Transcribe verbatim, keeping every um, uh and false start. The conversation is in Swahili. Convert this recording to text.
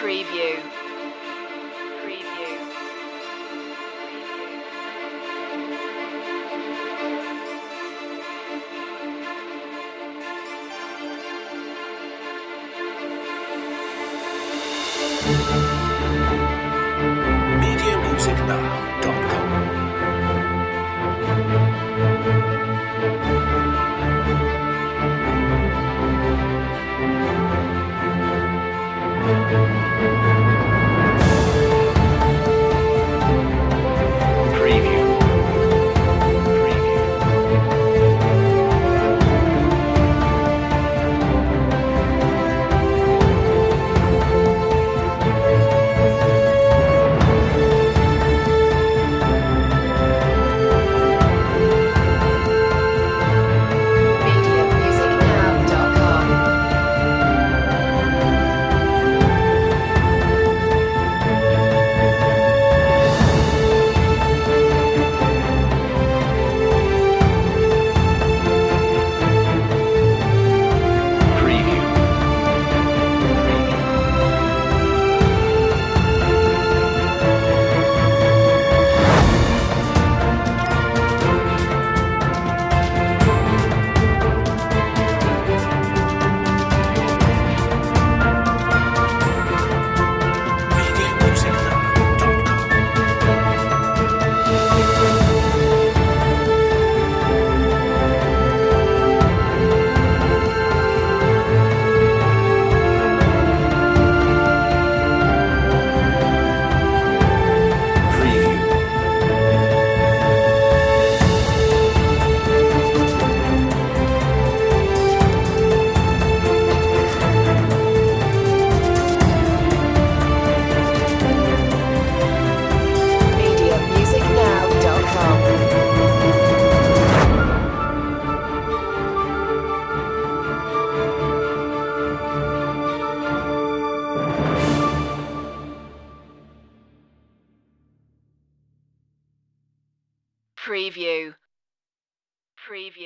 Preview. Preview. media music now dot com Preview. media music now dot com. Preview. media music now dot com Preview. media music now dot com. Preview. Preview.